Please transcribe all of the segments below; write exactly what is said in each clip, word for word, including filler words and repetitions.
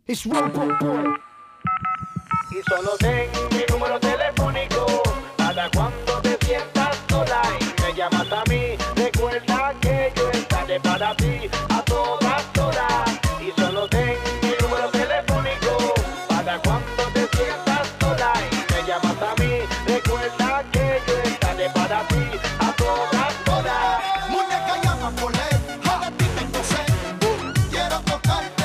It's Robot Boy. Y solo ten mi número telefónico para cuando te sientas sola y me llamas a mí. Recuerda que yo estaré para ti a todas horas. Y solo ten mi número telefónico para cuando te sientas sola y me llamas a mí. Recuerda que yo estaré para ti a todas horas. Muñeca llama por ley, a ti tengo sed, quiero tocarte,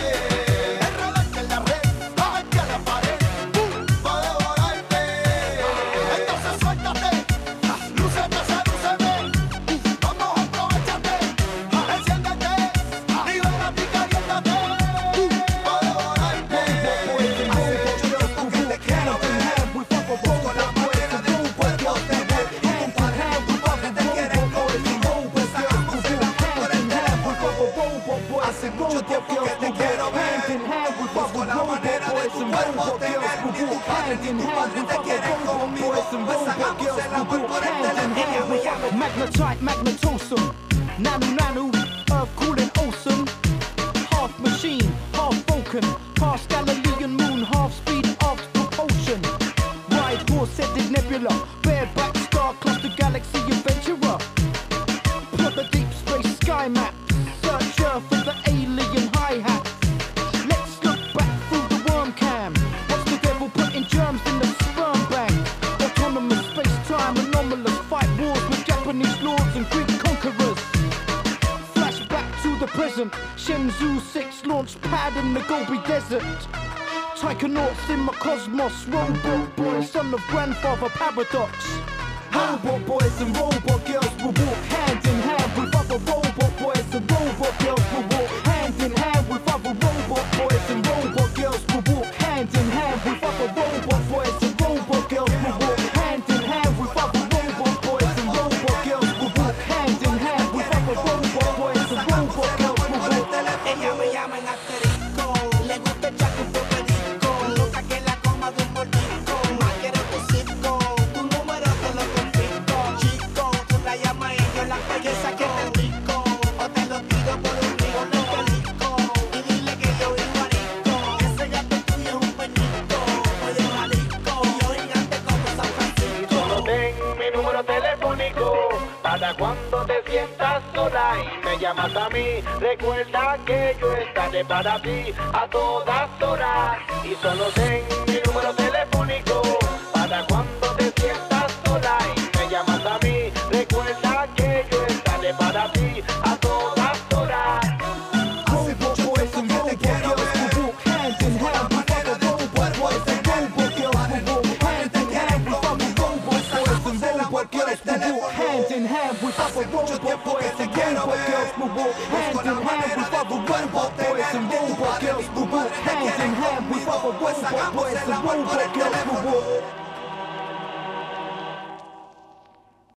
enredarte en la red, bajarte a la pared, pa' devorarte. Entonces suéltate, lúcete, sedúceme, vamos aprovechate, enciéndete, libérate y caliéntate, pa' devorarte. Hace mucho tiempo que te quiero ver, busco la manera de tu cuerpo tener, y tu padre, tu padre te quieren conmigo, pues hagamos el amor por el teléfono. Hace mucho tiempo que te quiero ver, busco la manera de tu cuerpo tener, y tu padre, y tu padre te quieren conmigo, pues hagamos el amor por el teléfono. Magnetite, magnetosum, nanu nanu, earth cooling awesome. Half machine, half Vulcan, past Galilean moon, half speed, arc propulsion. Ride horse-headed nebula, bareback star cluster galaxy adventurer. Plot the deep space sky map, search Earth for the alien hi-hat. Let's look back through the worm cam. Watch the devil putting germs in the sperm bank. Autonomous space-time anomalous, fight wars with Japanese lords and Greek conquerors. Flashback to the present, Shenzhou six launch pad in the Gobi Desert. Taikonauts in my cosmos, robot boy, son of grandfather paradox. Robot boys and robot girls will walk hand in hand with other robot boys and robot girls will walk hand in hand with other robot boys and robot girls will walk hand in hand with other robot boys and robot girls will walk hand in hand with other robot boys and robot girls will walk hand in hand with other robot boys and robot girls will walk. Ella me llama en asterisco, le gusta el chaco un perico, loca que la coma de un mordisco, más quiere tu circo, tu número te lo confisco, chico, tú la llamas y yo la pego, saque el rico, o te lo tiro por un río, no te disco, y dile que yo vivo arisco, ese gato tuyo es un peñico, oye Jalisco, y yo gigante como San Y solo Francisco. ten mi número telefónico para cuando te sientas sola y me llamas a mí. Recuerda que yo estaré para ti a todas horas. Y solo ten mi número telefónico para cuando te sientas sola y me llamas a mí. Recuerda que yo estaré para ti a todas horas. Hace mucho tiempo que te quiero ver, hand in hand with other robot boys and robot girls will walk hand in hand with other robot boys and robot girls will walk hand in hand with other robot boys and robot girls will walk hand in hand with other robot boys and robot girls will walk hand in hand with other robot boys and robot girls will walk.